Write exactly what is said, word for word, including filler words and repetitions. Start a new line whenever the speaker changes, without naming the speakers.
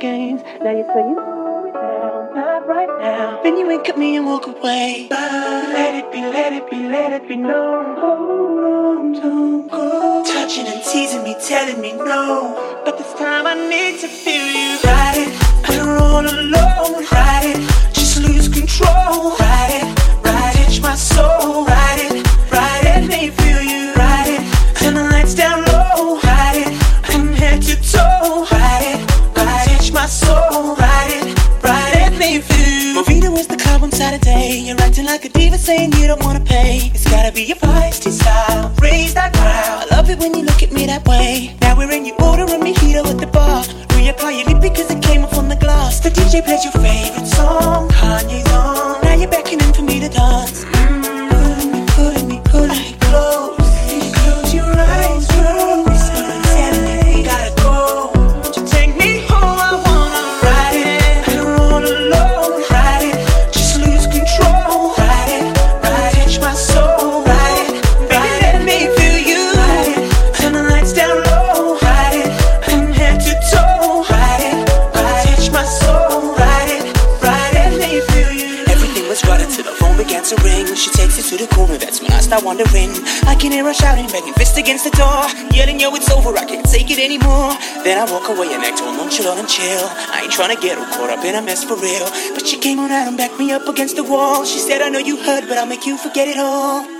games. Now you say you slow it down, not right now. Then you wink at me and walk away. But let it be, let it be, let it be known. Hold on, don't go. Touching and teasing me, telling me no. But this time I need to feel you. Ride it, we're all alone. Ride it, just lose control. Ride it, ride it, touch my soul. Ride it, ride it, let me feel you. Ride it, turn the lights down low. Ride it, from head to toe. Ride it, ride it, touch my soul. Ride it, ride it, let me feel you. Movida was the club on Saturday. You're acting like a diva, saying you don't wanna pay. It's gotta be your feisty style, raise that crowd. I love it when you look at me that way. Now we're in, you order a mojito at the bar. Reapply your lip because it came off on the glass. The D J plays your favorite song, Kanye's on. Now you're beckoning for me to dance. Mm, pulling me, pulling me, pulling me close. You close your eyes, girl. We gotta go. Won't you take me home? I wanna ride it. We're all alone. Ride it, just lose control. Ride it, ride it, touch my soul. Ride it, baby, let me feel you. Ride it, turn the lights down low. Ride it, from head to toe. Ride it, ride it, touch my soul. Ride it, ride it, let me feel you. Everything was right until the phone began to ring. She takes it to the corner, that's when I start wondering. I can hear her shouting, banging fist against the door, yelling, yo, it's over, I can't take it anymore. Then I walk away and act all nonchalant and chill. I ain't trying to get her caught up in a mess for real. But she came on out and backed me up against the wall. She said, I know you heard, but I'll make you forget it all.